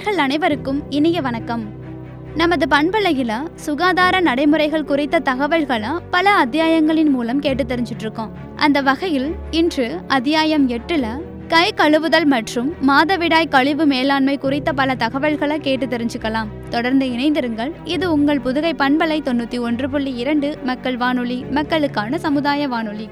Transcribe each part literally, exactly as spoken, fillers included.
நேயர்கள் அனைவருக்கும் இனிய வணக்கம். நமது பண்பலையில சுகாதார நடைமுறைகள் குறித்த தகவல்களை பல அத்தியாயங்களின் மூலம் கேட்டு தெரிஞ்சிட்டு இருக்கோம். அந்த வகையில் இன்று அத்தியாயம் எட்டுல கை கழுவுதல் மற்றும் மாதவிடாய் கழிவு மேலாண்மை குறித்த பல தகவல்களை கேட்டு தெரிஞ்சுக்கலாம். தொடர்ந்து இணைந்திருங்கள். இது உங்கள் புதுகை பண்பலை தொண்ணூத்தி ஒன்று புள்ளி இரண்டு மக்கள் வானொலி, மக்களுக்கான சமுதாய வானொலி.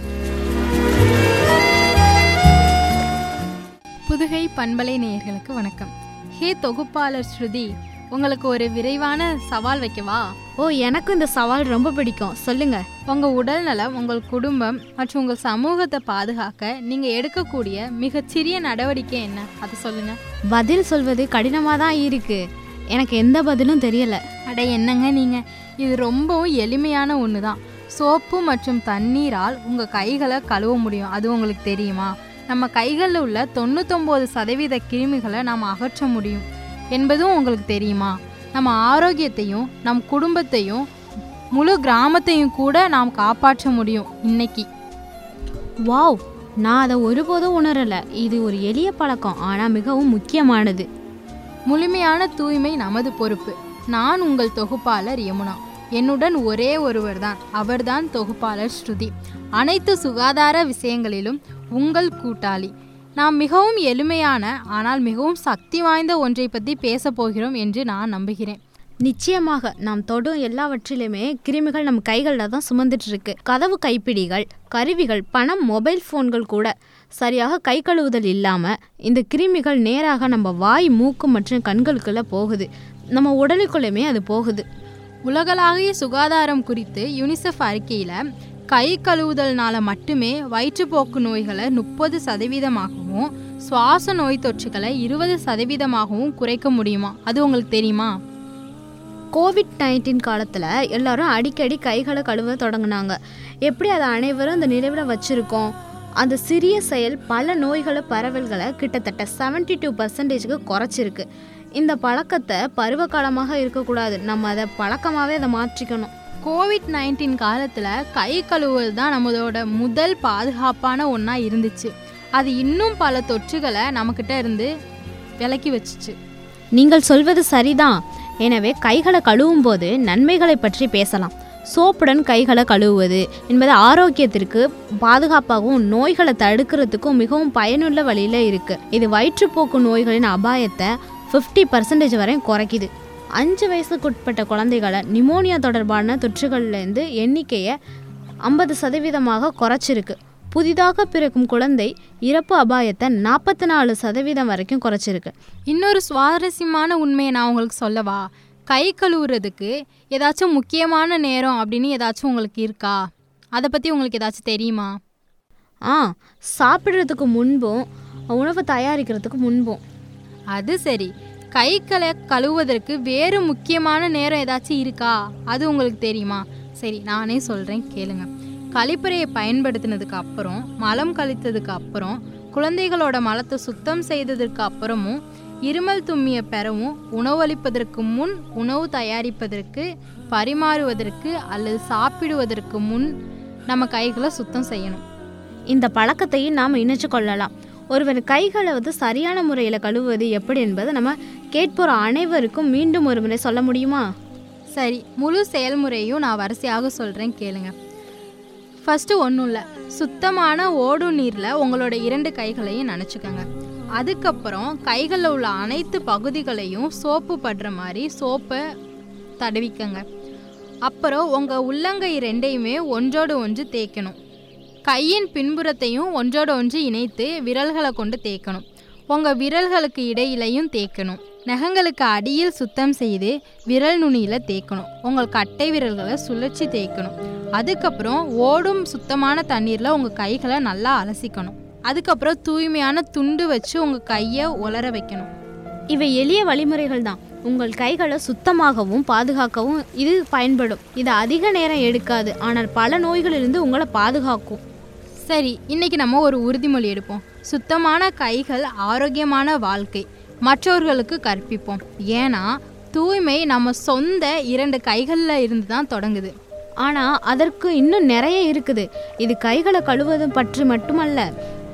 புதுகை பண்பலை நேயர்களுக்கு வணக்கம். ஹே தொகுப்பாளர் ஸ்ருதி, உங்களுக்கு ஒரு விரைவான சவால் வைக்கவா? ஓ, எனக்கு இந்த சவால் ரொம்ப பிடிக்கும், சொல்லுங்க. உங்கள் உடல் நலம், உங்கள் குடும்பம் மற்றும் உங்கள் சமூகத்தை பாதுகாக்க நீங்கள் எடுக்கக்கூடிய மிகச்சிறிய நடவடிக்கை என்ன, அதை சொல்லுங்க. பதில் சொல்வது கடினமாக தான் இருக்கு, எனக்கு எந்த பதிலும் தெரியல. அட என்னங்க நீங்கள், இது ரொம்பவும் எளிமையான ஒன்று தான். சோப்பு மற்றும் தண்ணீரால் உங்கள் கைகளை கழுவ முடியும். அது உங்களுக்கு தெரியுமா? நம்ம கைகளில் உள்ள தொண்ணூத்தொம்பது சதவீத கிருமிகளை நாம் அகற்ற முடியும் என்பதும் உங்களுக்கு தெரியுமா? நம்ம ஆரோக்கியத்தையும் நம் குடும்பத்தையும் முழு கிராமத்தையும் கூட நாம் காப்பாற்ற முடியும் இன்னைக்கு. வாவ், நான் அதை ஒருபோதும் உணரலை. இது ஒரு எளிய பழக்கம், ஆனால் மிகவும் முக்கியமானது. முழுமையான தூய்மை நமது பொறுப்பு. நான் உங்கள் தொகுப்பாளர் யமுனா. என்னுடன் ஒரே ஒருவர் தான், அவர்தான் தொகுப்பாளர் ஸ்ருதி. அனைத்து சுகாதார விஷயங்களிலும் உங்கள் கூட்டாளி. நாம் மிகவும் எளிமையான ஆனால் மிகவும் சக்தி வாய்ந்த ஒன்றை பற்றி பேச போகிறோம் என்று நான் நம்புகிறேன். நிச்சயமாக, நாம் தொடும் எல்லாவற்றிலுமே கிருமிகள் நம் கைகளில் தான் சுமந்துட்டு இருக்கு. கதவு கைப்பிடிகள், கருவிகள், பணம், மொபைல் ஃபோன்கள் கூட சரியாக கை கழுவுதல் இல்லாமல் இந்த கிருமிகள் நேராக நம்ம வாய், மூக்கு மற்றும் கண்களுக்குள்ளே போகுது. நம்ம உடலுக்குள்ளேயுமே அது போகுது. உலகளாவிய சுகாதாரம் குறித்து யூனிசெஃப் அறிக்கையில் கை கழுவுதல்னால மட்டுமே வயிற்றுப்போக்கு நோய்களை முப்பது சதவீதமாகவும் சுவாச நோய் தொற்றுகளை இருபது சதவீதமாகவும் குறைக்க முடியுமா? அது உங்களுக்கு தெரியுமா? கோவிட் நைன்டீன் காலத்தில் எல்லாரும் அடிக்கடி கைகளை கழுவ தொடங்கினாங்க. எப்படி அதை அனைவரும் அந்த நினைவில் வச்சுருக்கோம்? அந்த சிறிய செயல் பல நோய்களை பரவல்களை கிட்டத்தட்ட செவன்டி டூ பர்சன்டேஜுக்கு குறைச்சிருக்கு. இந்த பழக்கத்தை பருவ காலமாக இருக்கக்கூடாது, நம்ம அதை பழக்கமாகவே அதை மாற்றிக்கணும். கோவிட் நைன்டீன் காலத்தில் கை கழுவுவது தான் நம்மளோட முதல் பாதுகாப்பான ஒன்றா இருந்துச்சு. அது இன்னும் பல தொற்றுகளை நம்மக்கிட்ட இருந்து விலக்கி வச்சுச்சு. நீங்கள் சொல்வது சரிதான். எனவே கைகளை கழுவும் போது நன்மைகளை பற்றி பேசலாம். சோப்புடன் கைகளை கழுவுவது என்பது ஆரோக்கியத்திற்கு பாதுகாப்பாகவும் நோய்களை தடுக்கிறதுக்கும் மிகவும் பயனுள்ள வழியில் இருக்குது. இது வயிற்றுப்போக்கு நோய்களின் அபாயத்தை ஃபிஃப்டி பர்சன்டேஜ் வரையும் குறைக்குது. அஞ்சு வயசுக்குட்பட்ட குழந்தைகளை நிமோனியா தொடர்பான தொற்றுகள்லேருந்து எண்ணிக்கையை ஐம்பது சதவீதமாக குறைச்சிருக்கு. புதிதாக பிறக்கும் குழந்தை இறப்பு அபாயத்தை நாற்பத்தி நாலு சதவீதம் வரைக்கும் குறைச்சிருக்கு. இன்னொரு சுவாரஸ்யமான உண்மையை நான் உங்களுக்கு சொல்லவா? கை கழுவுறதுக்கு ஏதாச்சும் முக்கியமான நேரம் அப்படின்னு ஏதாச்சும் உங்களுக்கு இருக்கா? அதை பற்றி உங்களுக்கு ஏதாச்சும் தெரியுமா? ஆ, சாப்பிட்றதுக்கு முன்பும் உணவு தயாரிக்கிறதுக்கு முன்பும். அது சரி, கைகளை கழுவுவதற்கு வேறு முக்கியமான நேரம் ஏதாச்சும் இருக்கா? அது உங்களுக்கு தெரியுமா? சரி, நானே சொல்கிறேன், கேளுங்க. கழிப்பறையை பயன்படுத்தினதுக்கு அப்புறம், மலம் கழித்ததுக்கு அப்புறம், குழந்தைகளோட மலத்தை சுத்தம் செய்ததற்கு அப்புறமும், இருமல் தும்மிய பெறவும், உணவளிப்பதற்கு முன், உணவு தயாரிப்பதற்கு, பரிமாறுவதற்கு அல்லது சாப்பிடுவதற்கு முன் நம்ம கைகளை சுத்தம் செய்யணும். இந்த பழக்கத்தையும் நாம் இணைச்சு கொள்ளலாம். ஒருவர் கைகளை வந்து சரியான முறையில் கழுவுவது எப்படி என்பதை நம்ம கேட்போற அனைவருக்கும் மீண்டும் ஒரு முறை சொல்ல முடியுமா? சரி, முழு செயல்முறையும் நான் வரிசையாக சொல்கிறேன், கேளுங்க. ஃபஸ்ட்டு ஒன்றும் இல்லை, சுத்தமான ஓடும் நீரில் உங்களோட இரண்டு கைகளையும் நனைச்சிக்கோங்க. அதுக்கப்புறம் கைகளில் உள்ள அனைத்து பகுதிகளையும் சோப்பு படுற மாதிரி சோப்பை தடவிக்கங்க. அப்புறம் உங்கள் உள்ளங்கை ரெண்டையுமே ஒன்றோடு ஒன்று தேய்க்கணும். கையின் பின்புறத்தையும் ஒன்றோடு ஒன்று இணைத்து விரல்களை கொண்டு தேய்க்கணும். உங்கள் விரல்களுக்கு இடையிலையும் தேய்க்கணும். நகங்களுக்கு அடியில் சுத்தம் செய்து விரல் நுனியில் தேய்க்கணும். உங்கள் கட்டை விரல்களை சுழற்சி தேய்க்கணும். அதுக்கப்புறம் ஓடும் சுத்தமான தண்ணீரில் உங்கள் கைகளை நல்லா அலசிக்கணும். அதுக்கப்புறம் தூய்மையான துண்டு வச்சு உங்கள் கையை உலர வைக்கணும். இவை எளிய வழிமுறைகள் தான். உங்கள் கைகளை சுத்தமாகவும் பாதுகாக்கவும் இது பயன்படும். இது அதிக நேரம் எடுக்காது, ஆனால் பல நோய்களிலிருந்து உங்களை பாதுகாக்கும். சரி, இன்னைக்கு நம்ம ஒரு உறுதிமொழி எடுப்போம். சுத்தமான கைகள், ஆரோக்கியமான வாழ்க்கை. மற்றவர்களுக்கு கற்பிப்போம். ஏன்னா தூய்மை நம்ம சொந்த இரண்டு கைகளில் இருந்து தான் தொடங்குது. ஆனால் அதற்கு இன்னும் நிறைய இருக்குது. இது கைகளை கழுவுவது பற்றி மட்டுமல்ல,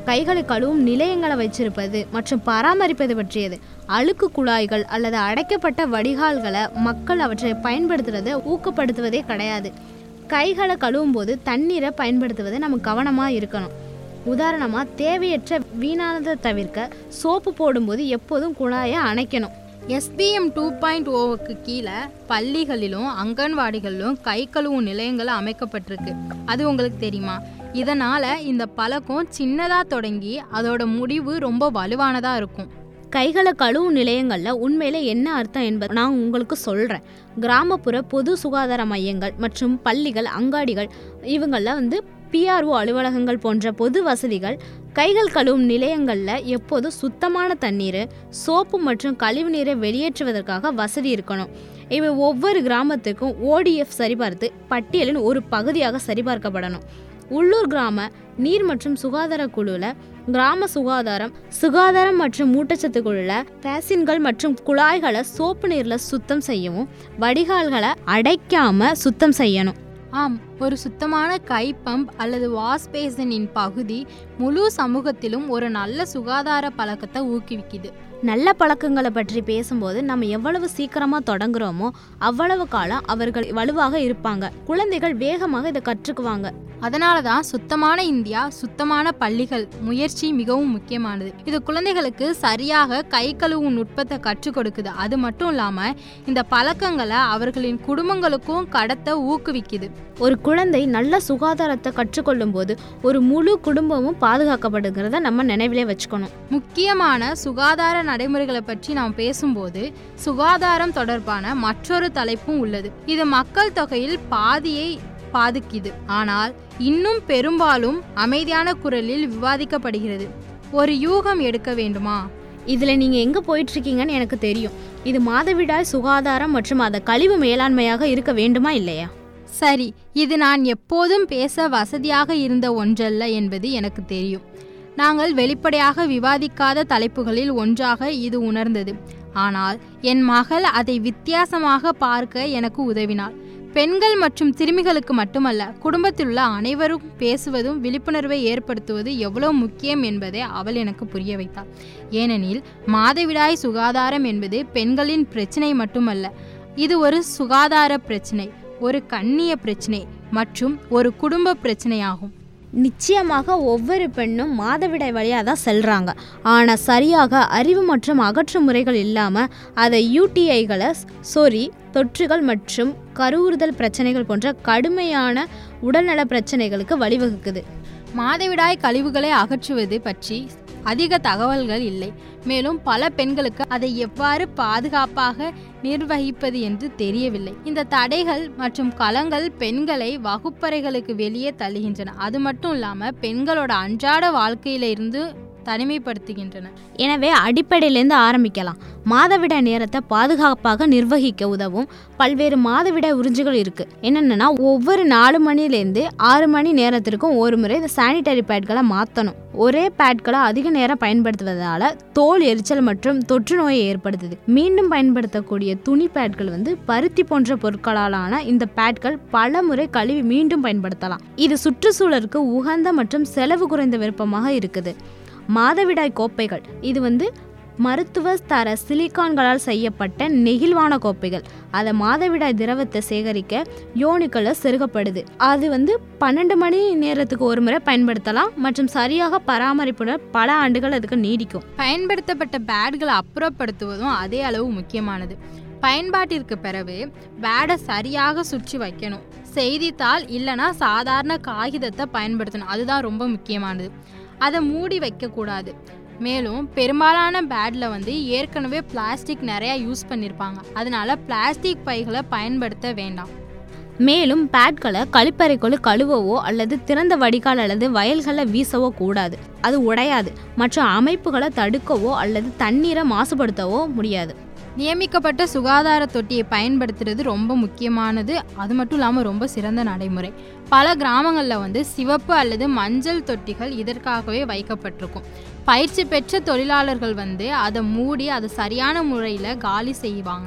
கைகளை கழுவும் நிலையங்களை வச்சிருப்பது மற்றும் பராமரிப்பது பற்றியது. அழுக்கு குழாய்கள் அல்லது அடைக்கப்பட்ட வடிகால்களை மக்கள் அவற்றை பயன்படுத்துறதை ஊக்கப்படுத்துவதே கிடையாது. கைகளை கழுவும் போது தண்ணீரை பயன்படுத்துவதை நம்ம கவனமாக இருக்கணும். உதாரணமாக தேவையற்ற வீணானதை தவிர்க்க சோப்பு போடும்போது எப்போதும் குழாயை அணைக்கணும். எஸ்பிஎம் டூ பாயிண்ட் ஓவுக்கு கீழே பள்ளிகளிலும் அங்கன்வாடிகளிலும் கை கழுவும் நிலையங்கள் அமைக்கப்பட்டிருக்கு. அது உங்களுக்கு தெரியுமா? இதனால் இந்த பழக்கம் சின்னதாக தொடங்கி அதோட முடிவு ரொம்ப வலுவானதாக இருக்கும். கைகளை கழுவும் நிலையங்களில் உண்மையிலே என்ன அர்த்தம் என்பது நான் உங்களுக்கு சொல்கிறேன். கிராமப்புற பொது சுகாதார மையங்கள் மற்றும் பள்ளிகள், அங்காடிகள் இவங்களில் வந்து பிஆர்ஓ அலுவலகங்கள் போன்ற பொது வசதிகள் கைகள் கழுவும் நிலையங்களில் எப்போதும் சுத்தமான தண்ணீர், சோப்பு மற்றும் கழிவு நீரை வெளியேற்றுவதற்காக வசதி இருக்கணும். இவை ஒவ்வொரு கிராமத்துக்கும் ஓடிஎஃப் சரிபார்த்து பட்டியலின் ஒரு பகுதியாக சரிபார்க்கப்படணும். உள்ளூர் கிராம நீர் மற்றும் சுகாதார குழுவில் கிராம சுகாதாரம் சுகாதாரம் மற்றும் ஊட்டச்சத்து குழுவில் பேசின்கள் மற்றும் குழாய்களை சோப்பு நீரில் சுத்தம் செய்யவும் வடிகால்களை அடைக்காமல் சுத்தம் செய்யணும். ஆம், ஒரு சுத்தமான கை பம்ப் அல்லது வாஷ் பேசனின் பகுதி முழு சமூகத்திலும் ஒரு நல்ல சுகாதார பழக்கத்தை ஊக்குவிக்குது. நல்ல பழக்கங்களை பற்றி பேசும்போது நம்ம எவ்வளவு சீக்கிரமாக தொடங்குறோமோ அவ்வளவு காலம் அவர்கள் வலுவாக இருப்பாங்க. குழந்தைகள் வேகமாக இதை கற்றுக்குவாங்க. அதனால தான் சுத்தமான இந்தியா, சுத்தமான பள்ளிகள் முயற்சி மிகவும் முக்கியமானது. இது குழந்தைகளுக்கு சரியாக கை கழுவும் நுட்பத்தை கற்றுக் கொடுக்குது. அது மட்டும் இல்லாமல் இந்த பழக்கங்களை அவர்களின் குடும்பங்களுக்கும் கடத்த ஊக்குவிக்குது. ஒரு குழந்தை நல்ல சுகாதாரத்தை கற்றுக்கொள்ளும் போது ஒரு முழு குடும்பமும் பாதுகாக்கப்படுகிறத நம்ம நினைவிலே வச்சுக்கணும். முக்கியமான சுகாதார நடைமுறைகளை பற்றி நாம் பேசும்போது சுகாதாரம் தொடர்பான மற்றொரு தலைப்பும் உள்ளது. இது மக்கள் தொகையில் பாதியை பாதிக்குது. ஆனால் இன்னும் பெரும்பாலும் அமைதியான குரலில் விவாதிக்கப்படுகிறது. ஒரு யூகம் எடுக்க வேண்டுமா? இதில் நீங்கள் எங்கே போயிட்டுருக்கீங்கன்னு எனக்கு தெரியும். இது மாதவிடாய் சுகாதாரம் மற்றும் அதை கழிவு மேலாண்மையாக இருக்க வேண்டுமா இல்லையா? சரி, இது நான் எப்போதும் பேச வசதியாக இருந்த ஒன்றல்ல என்பது எனக்கு தெரியும். நாங்கள் வெளிப்படையாக விவாதிக்காத தலைப்புகளில் ஒன்றாக இது உணர்ந்தது. ஆனால் என் மகள் அதை வித்தியாசமாக பார்க்க எனக்கு உதவினாள். பெண்கள் மற்றும் சிறுமிகளுக்கு மட்டுமல்ல, குடும்பத்தில் உள்ள அனைவரும் பேசுவதும் விழிப்புணர்வை ஏற்படுத்துவது எவ்வளவு முக்கியம் என்பதை அவள் எனக்கு புரிய வைத்தாள். ஏனெனில் மாதவிடாய் சுகாதாரம் என்பது பெண்களின் பிரச்சனை மட்டுமல்ல, இது ஒரு சுகாதார பிரச்சனை, ஒரு கண்ணிய பிரச்சனை மற்றும் ஒரு குடும்ப பிரச்சனையாகும். நிச்சயமாக ஒவ்வொரு பெண்ணும் மாதவிடாய் வழியாக தான் செல்கிறாங்க. ஆனால் சரியாக அறிவு மற்றும் அகற்று முறைகள் இல்லாமல் அதை யூடிஐகளை, சொறி தொற்றுகள் மற்றும் கருவுறுதல் பிரச்சனைகள் போன்ற கடுமையான உடல்நல பிரச்சனைகளுக்கு வழிவகுக்குது. மாதவிடாய் கழிவுகளை அகற்றுவது பற்றி அதிக தகவல்கள் இல்லை. மேலும் பல பெண்களுக்கு அதை எவ்வாறு பாதுகாப்பாக நிர்வகிப்பது என்று தெரியவில்லை. இந்த தடைகள் மற்றும் களங்கள் பெண்களை வகுப்பறைகளுக்கு வெளியே தள்ளுகின்றன. அது மட்டும் இல்லாமல் பெண்களோட அன்றாட வாழ்க்கையிலிருந்து தனிமைப்படுத்துகின்றன. எனவே அடிப்படையிலேருந்து ஆரம்பிக்கலாம். மாதவிடாய் நேரத்தை பாதுகாப்பாக நிர்வகிக்க உதவும் பல்வேறு மாதவிடாய் உறிஞ்சுகள் இருக்குது. என்னென்னா, ஒவ்வொரு நாலு மணிலேருந்து ஆறு மணி நேரத்திற்கும் ஒரு முறை இந்த சானிடரி பேட்களை மாற்றணும். ஒரே பேட்களை அதிக நேரம் பயன்படுத்துவதால் தோல் எரிச்சல் மற்றும் தொற்று நோயை ஏற்படுத்துது. மீண்டும் பயன்படுத்தக்கூடிய துணி பேட்கள் வந்து பருத்தி போன்ற பொருட்களாலான இந்த பேட்கள் பல முறை கழுவி மீண்டும் பயன்படுத்தலாம். இது சுற்றுச்சூழலுக்கு உகந்த மற்றும் செலவு குறைந்த விருப்பமாக இருக்குது. மாதவிடாய் கோப்பைகள், இது வந்து மருத்துவ தர சிலிக்கான்களால் செய்யப்பட்ட நெகிழ்வான கோப்பைகள். அதை மாதவிடாய் திரவத்தை சேகரிக்க யோனிக்களில் செருகப்படுது. அது வந்து பன்னெண்டு மணி நேரத்துக்கு ஒரு முறை பயன்படுத்தலாம் மற்றும் சரியாக பராமரிப்புடன் பல ஆண்டுகள் அதுக்கு நீடிக்கும். பயன்படுத்தப்பட்ட பேட்களை அப்புறப்படுத்துவதும் அதே அளவு முக்கியமானது. பயன்பாட்டிற்கு பிறகு பேடை சரியாக சுற்றி வைக்கணும். செய்தித்தாள் இல்லைனா சாதாரண காகிதத்தை பயன்படுத்தணும். அதுதான் ரொம்ப முக்கியமானது. அதை மூடி வைக்கக்கூடாது. மேலும் பெரும்பாலான பேடில் வந்து ஏற்கனவே பிளாஸ்டிக் நிறையா யூஸ் பண்ணியிருப்பாங்க. அதனால பிளாஸ்டிக் பைகளை பயன்படுத்த வேண்டாம். மேலும் பேட்களை கழிப்பறைக்குள்ள கழுவவோ அல்லது திறந்த வடிகால் அல்லது வயல்களை வீசவோ கூடாது. அது உடையாது மற்றும் அமைப்புகளை தடுக்கவோ அல்லது தண்ணீரை மாசுபடுத்தவோ முடியாது. நியமிக்கப்பட்ட சுகாதார தொட்டியை பயன்படுத்துறது ரொம்ப முக்கியமானது. அது மட்டும் இல்லாமல் ரொம்ப சிறந்த நடைமுறை. பல கிராமங்களில் வந்து சிவப்பு அல்லது மஞ்சள் தொட்டிகள் இதற்காகவே வைக்கப்பட்டிருக்கும். பயிற்சி பெற்ற தொழிலாளர்கள் வந்து அதை மூடி அதை சரியான முறையில் காலி செய்வாங்க.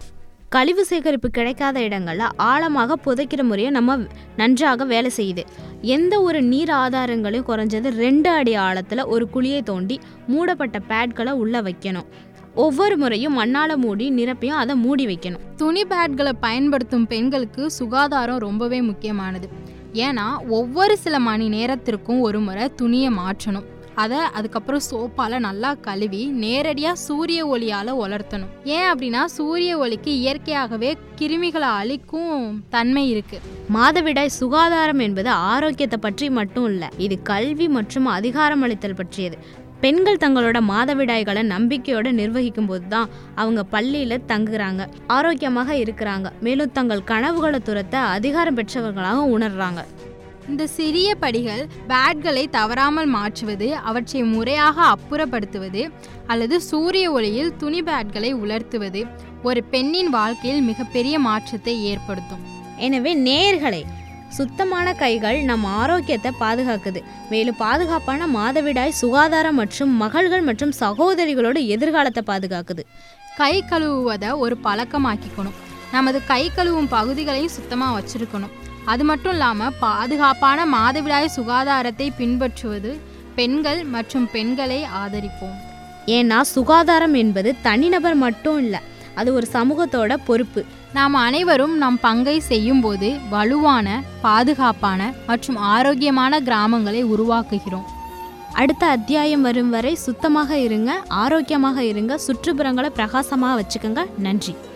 கழிவு சேகரிப்பு கிடைக்காத இடங்களில் ஆழமாக புதைக்கிற முறையை நம்ம நன்றாக வேலை செய்யுது. எந்த ஒரு நீர் ஆதாரங்களையும் குறைஞ்சது ரெண்டு அடி ஆழத்தில் ஒரு குழியை தோண்டி மூடப்பட்ட பேட்களை உள்ளே வைக்கணும். ஒவ்வொரு முறையும் மண்ணால் மூடி நிரப்பியும் அதை மூடி வைக்கணும். துணி பேட்களை பயன்படுத்தும் பெண்களுக்கு சுகாதாரம் ரொம்பவே முக்கியமானது. ஏன்னா ஒவ்வொரு சில மணி நேரத்திற்கும் ஒரு முறை துணியை மாற்றணும். அதை அதுக்கப்புறம் சோப்பால் நல்லா கழுவி நேரடியாக சூரிய ஒளியால் உலர்த்தணும். ஏன் அப்படின்னா சூரிய ஒளிக்கு இயற்கையாகவே கிருமிகளை அழிக்கும் தன்மை இருக்குது. மாதவிடாய் சுகாதாரம் என்பது ஆரோக்கியத்தை பற்றி மட்டும் இல்லை, இது கல்வி மற்றும் அதிகாரம் அளித்தல் பற்றியது. பெண்கள் தங்களோட மாதவிடாய்களை நம்பிக்கையோடு நிர்வகிக்கும் போது தான் அவங்க பள்ளியில் தங்குறாங்க, ஆரோக்கியமாக இருக்கிறாங்க, மேலும் தங்கள் கனவுகளை துரத்த அதிகாரம் பெற்றவர்களாக உணர்றாங்க. இந்த சிறிய படிகள் பேட்களை தவறாமல் மாற்றுவது, அவற்றை முறையாக அப்புறப்படுத்துவது அல்லது சூரிய ஒளியில் துணி பேட்களை உலர்த்துவது ஒரு பெண்ணின் வாழ்க்கையில் மிகப்பெரிய மாற்றத்தை ஏற்படுத்தும். எனவே நேயர்களே, சுத்தமான கைகள் நம் ஆரோக்கியத்தை பாதுகாக்குது, மேலும் பாதுகாப்பான மாதவிடாய் சுகாதாரம் மற்றும் மகள்கள் மற்றும் சகோதரிகளோட எதிர்காலத்தை பாதுகாக்குது. கை கழுவுவதை ஒரு பழக்கமாக்கிக்கணும். நமது கை கழுவும் பகுதிகளையும் சுத்தமாக வச்சுருக்கணும். அது மட்டும் இல்லாமல் பாதுகாப்பான மாதவிடாய் சுகாதாரத்தை பின்பற்றுவது பெண்கள் மற்றும் பெண்களை ஆதரிப்போம். ஏன்னா சுகாதாரம் என்பது தனிநபர் மட்டும் இல்லை, அது ஒரு சமூகத்தோட பொறுப்பு. நாம் அனைவரும் நம் பங்கை செய்யும்போது வலுவான, பாதுகாப்பான மற்றும் ஆரோக்கியமான கிராமங்களை உருவாக்குகிறோம். அடுத்த அத்தியாயம் வரும் வரை சுத்தமாக இருங்க, ஆரோக்கியமாக இருங்க, சுற்றுப்புறங்களை பிரகாசமாக வச்சுக்கோங்க. நன்றி.